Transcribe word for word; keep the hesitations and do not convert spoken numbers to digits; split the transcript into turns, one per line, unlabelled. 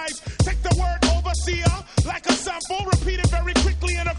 life. Take the word overseer like a sample, repeat it very quickly in a